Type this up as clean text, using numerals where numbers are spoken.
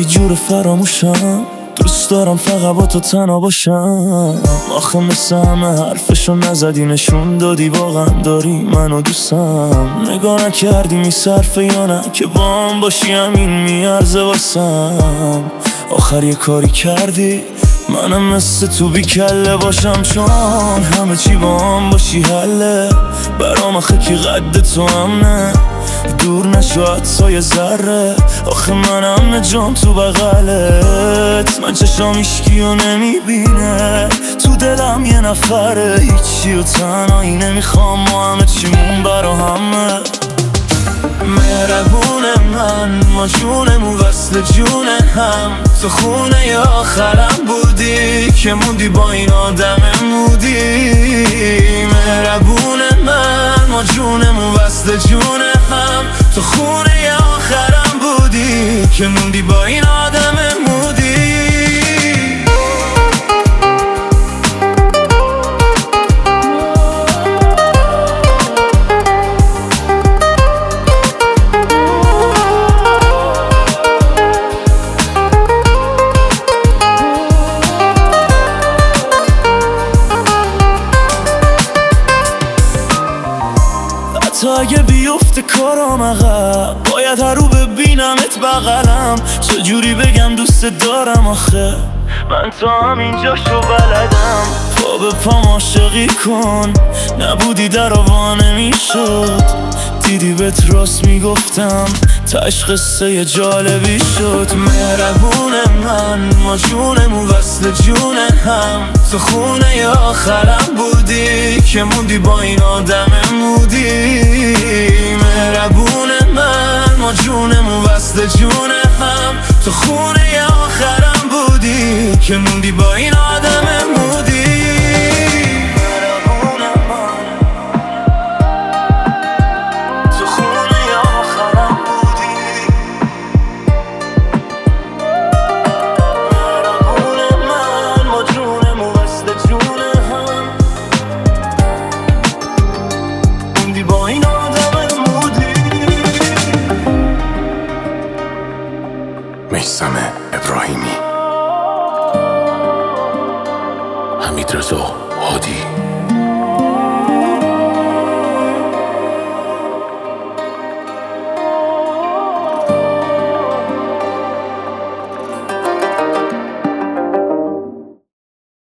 یه جور فراموشم، دوست دارم فقط با تو تنها باشم. آخه مثل همه حرفشو نزدی، نشون دادی واقعا داری منو دوستم. نگاه نکردی میصرفه یا نه که با هم باشی همین میارزه واسم. آخر یه کاری کردی منم مثل تو بی کله باشم، چون همه چی با هم باشی حله برام. آخه کی قد تو هم نه، دور نشو حتی یه ذره. آخه منم جام تو بغلت، من چشام هیچکی رو نمیبینه، تو دلم یه نفره، هیچی و تنهایی نمیخوام، ما همه چیمون برا همه. مهربون ما جونمون وصل جون هم، تو خونه ی آخرم بودی که موندی با این آدم مودی. مهربون ما جونمون وصل جون هم، تو خونه ی آخرم بودی که موندی با این آدم مودی. تا اگه بیفته کارام عقب، باید هر رو ببینمت بغلم. چجوری بگم دوست دارم آخه من تا همینجاشو بلدم. پا به پام عاشقی کن، نبودی در آوا نمیشد. دیدی بهت راست میگفتم، تاش قصه جالبی شد. مهربون ما جونمون وصل جون هم، تو خونه ی آخرم بودی که موندی با این آدم مودی. مهربون ما جونمون وصل جون هم، تو خونه ی آخرم بودی که موندی با این آدم مودی.